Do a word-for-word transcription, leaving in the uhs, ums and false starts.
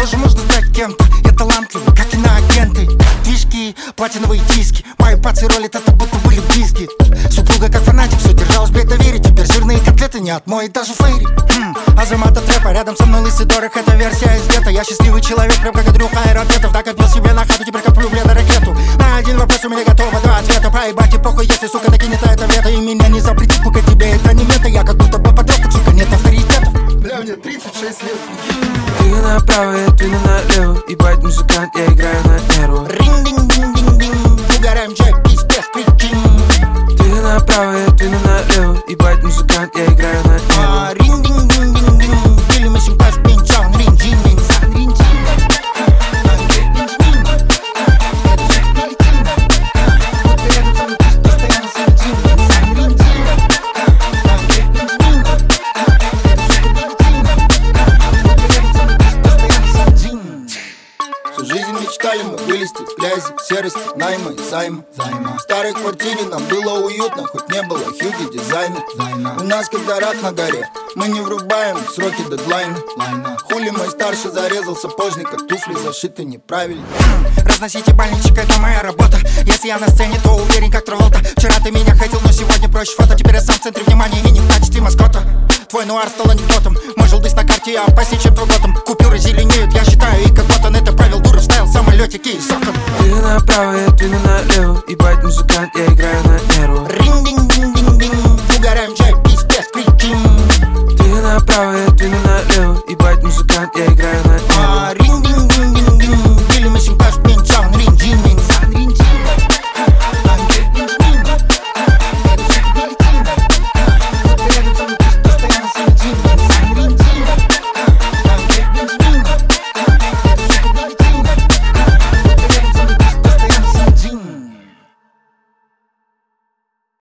тоже можно стать кем-то. Я талантливый, как иноагенты. Движки, платиновые диски. Мои пацы ролят, это будто были близки. Супруга как фанатик, все держалась в доверие. Теперь жирные котлеты не отмоет даже фейри. хм, Азамат от рэпа, рядом со мной лысый Дорох. Это версия из гетто. Я счастливый человек, прям как Андрюха Аэропетов. Так отвел себе на хату, теперь коплю, бля, на ракету. На один вопрос у меня готово два ответа. Проебать и похуй, если, сука, накинет это вето. И меня не запретит, пока тебе это не мета. Я как будто бы подросток, сука, нет авторитетов. Бля, мне тридцать шесть лет. Ты направо, я двину налево. Ебать, музыкант, я играю на нерву. Ринг-динг-динг-динг-динг. Угораем, чай, пиздец, причин. Ты направо, я двину налево. Ебать, музыкант, я играю на нерву. Ринг-динг-динг-динг-динг. Или мы сим пас пинчан, ринг-динг-динг. Жизнь мечтали мы вылезти из грязи, серости, найма и займа. В старой квартире нам было уютно, хоть не было хьюги дизайна. У нас как горат на горе, мы не врубаем сроки дедлайна. Хули мой старший зарезал сапожник, как туфли зашиты неправильно. Разносите больничек, это моя работа. Если я на сцене, то уверен, как Траволта. Вчера ты меня хотел, но сегодня проще фото. Теперь я сам в центре внимания и не в качестве маскота. Твой нуар стал анекдотом. Мой желтый на карте, я опаснее, чем твой готом. Купюры